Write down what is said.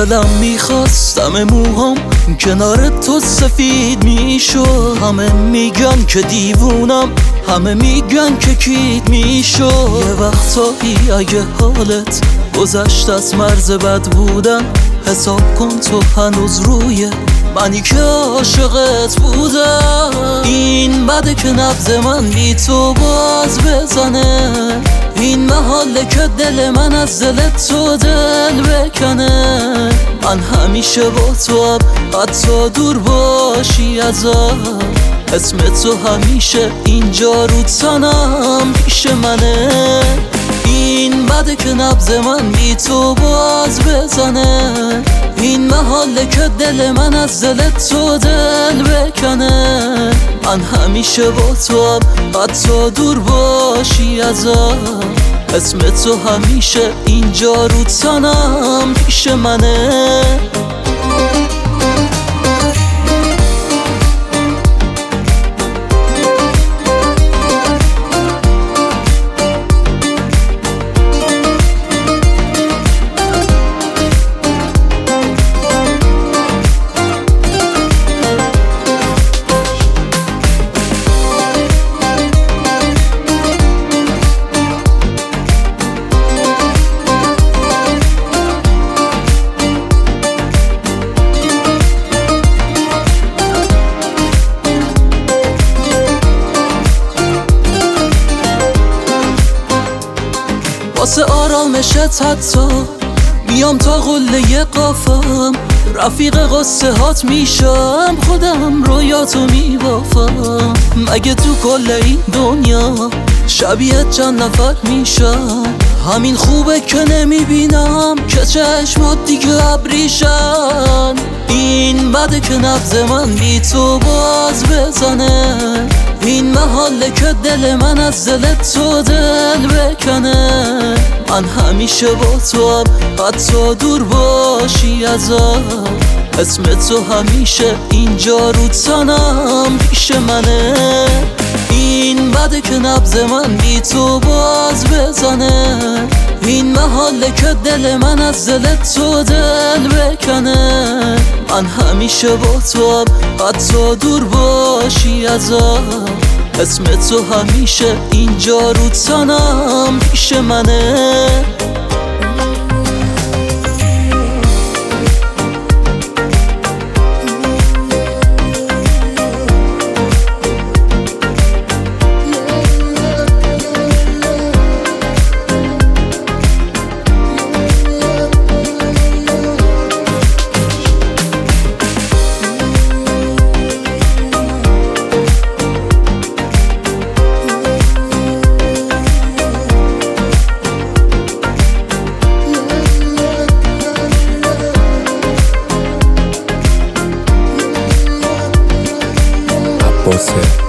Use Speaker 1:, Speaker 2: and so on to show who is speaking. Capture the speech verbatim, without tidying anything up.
Speaker 1: دلم میخواستم موهام کنار تو سفید میشو. همه میگن که دیوونم، همه میگن که کیت میشو. یه وقتایی اگه حالت گذشت از مرز بد بودن، حساب کن تو هنوز روی منی که عاشقت بودم. این بده که نبض من بی تو باز بزنه، این محاله که دل من از دل تو دل بکنه. من همیشه با تو هم حتی دور باشی ازم، اسم تو همیشه اینجا رو تنم پیش منه. این بده که نبض من بی تو باز بزنه، این محاله که دل من از دل تو دل بکنه. من همیشه با تو هم حتی دور باشی ازم، اسم تو همیشه اینجا رو تنم پیش منه. واسه آرامشت حتی میام تا قله قافم، رفیق قصه هات میشم، خودم رویاتو میبافم. مگه تو کل این دنیا شبیه چند نفر میشم؟ همین خوبه که نمیبینم که چشمات دیگه ابریشن. این بده که نبض من بی تو باز بزنه، این محاله که دل من از دل تو دل بکنه. من همیشه با تو هم حتی دور باشی ازم، اسم تو همیشه اینجا رو تنم پیش منه. این بده که نبض من بی تو باز بزنه، این محاله که دل من از دل تو دل بکنه. من همیشه با تو هم حتی دور باشی ازم، اسم تو همیشه اینجا رو تنم پیش منه.
Speaker 2: عباسه